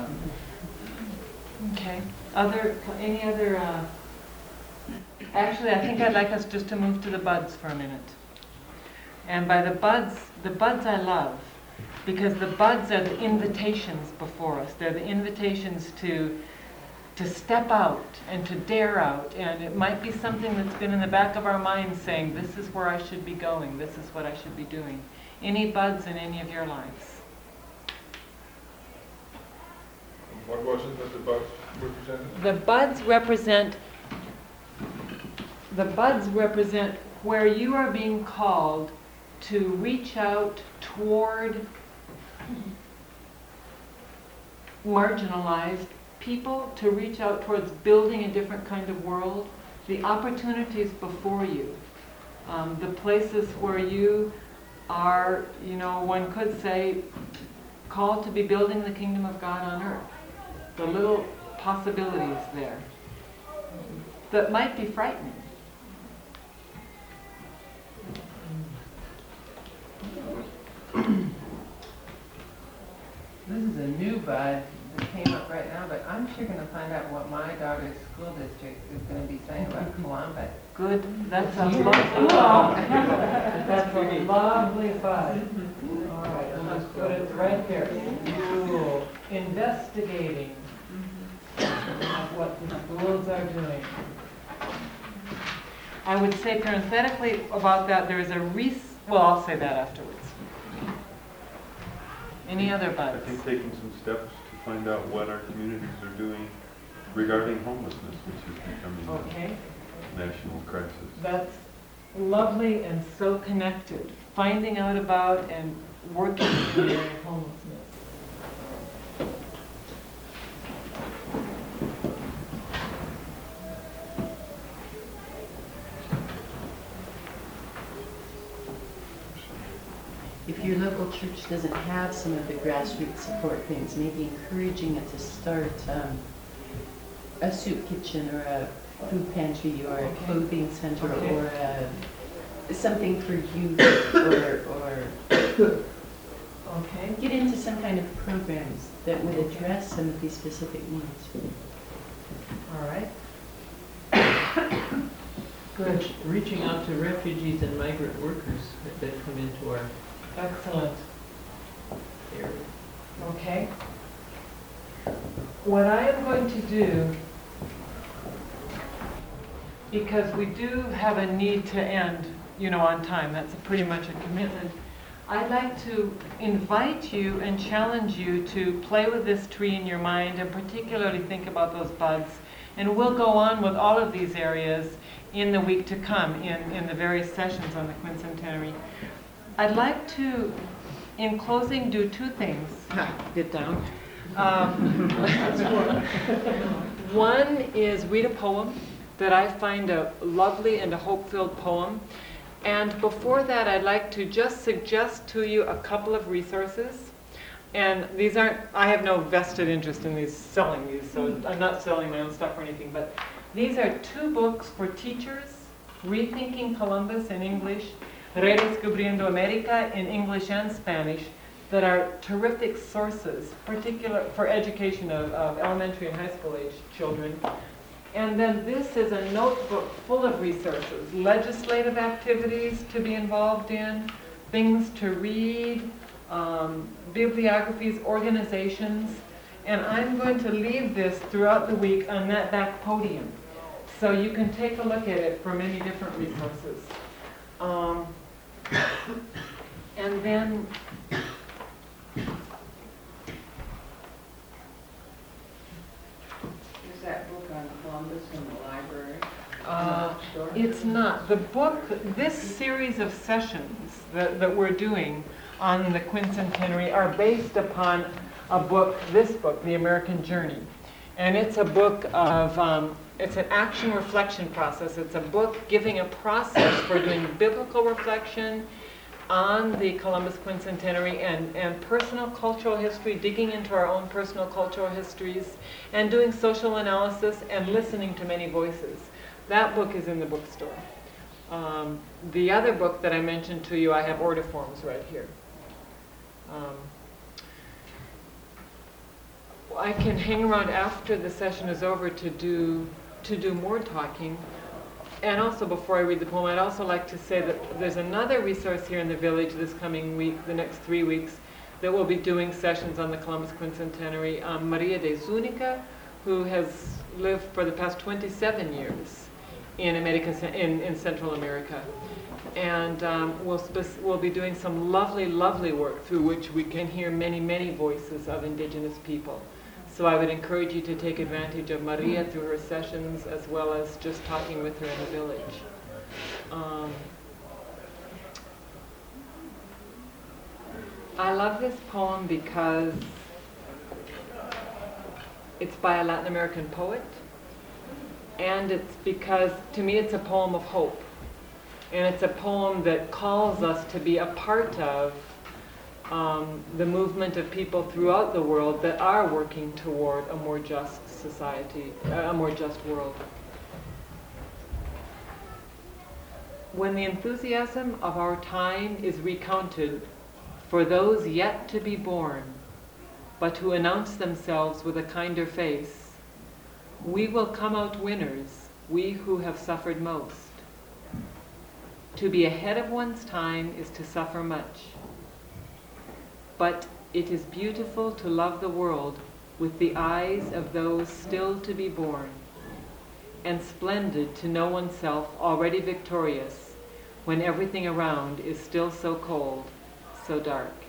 Okay, any other, actually I think I'd like us just to move to the buds for a minute. And by the buds I love, because the buds are the invitations before us. They're the invitations to step out and to dare out. And it might be something that's been in the back of our minds saying, this is where I should be going, this is what I should be doing. Any buds in any of your lives? What was it that the buds represented? The buds represent where you are being called to reach out toward marginalized people, to reach out towards building a different kind of world, the opportunities before you, the places where you are, one could say, called to be building the kingdom of God on earth. The little possibilities there that might be frightening. this is a new bud that came up right now, but I'm sure gonna find out what my daughter's school district is gonna be saying about Columbus. Good, that's a lovely, that's a lovely bud. All right, and let's put it right there. Cool. Investigating what the schools are doing. I would say parenthetically about that, there is a well, I'll say that afterwards. Any other I buds? think taking some steps to find out what our communities are doing regarding homelessness, which is becoming Okay. a national crisis. That's lovely and so connected. Finding out about and working in the area of homelessness. If your local church doesn't have some of the grassroots support things, maybe encouraging it to start a soup kitchen or a food pantry or a clothing center or something for youth or Okay. get into some kind of programs that would address some of these specific needs. All right. Good. Reaching out to refugees and migrant workers that come into our Excellent. area. Okay. What I am going to do, because we do have a need to end, on time, that's pretty much a commitment, I'd like to invite you and challenge you to play with this tree in your mind and particularly think about those buds. And we'll go on with all of these areas in the week to come in the various sessions on the quincentenary. I'd like to, in closing, do two things. Get down. One is read a poem that I find a lovely and a hope-filled poem. And before that, I'd like to just suggest to you a couple of resources. And these aren't, I have no vested interest in selling these, so I'm not selling my own stuff or anything, but these are two books for teachers, Rethinking Columbus in English, Redescubriendo America in English and Spanish, that are terrific sources, particular for education of elementary and high school age children. And then this is a notebook full of resources, legislative activities to be involved in, things to read, bibliographies, organizations. And I'm going to leave this throughout the week on that back podium. So you can take a look at it for many different resources. And then Is that book on Columbus in the library? it's not. The book, this series of sessions that we're doing on the quincentenary are based upon a book, this book, The American Journey. And it's a book of, it's an action reflection process. It's a book giving a process for doing biblical reflection on the Columbus quincentenary and personal cultural history, digging into our own personal cultural histories, and doing social analysis and listening to many voices. That book is in the bookstore. The other book that I mentioned to you, I have order forms right here. I can hang around after the session is over to do more talking. And also, before I read the poem, I'd also like to say that there's another resource here in the village this coming week, the next 3 weeks, that will be doing sessions on the Columbus Quincentenary. Maria de Zúñiga, who has lived for the past 27 years in Central America. And we'll be doing some lovely, lovely work through which we can hear many, many voices of indigenous people. So I would encourage you to take advantage of Maria through her sessions as well as just talking with her in the village. I love this poem because it's by a Latin American poet, and it's because, to me, it's a poem of hope. And it's a poem that calls us to be a part of the movement of people throughout the world that are working toward a more just society, a more just world. When the enthusiasm of our time is recounted for those yet to be born, but who announce themselves with a kinder face, we will come out winners, we who have suffered most. To be ahead of one's time is to suffer much. But it is beautiful to love the world with the eyes of those still to be born, and splendid to know oneself already victorious when everything around is still so cold, so dark.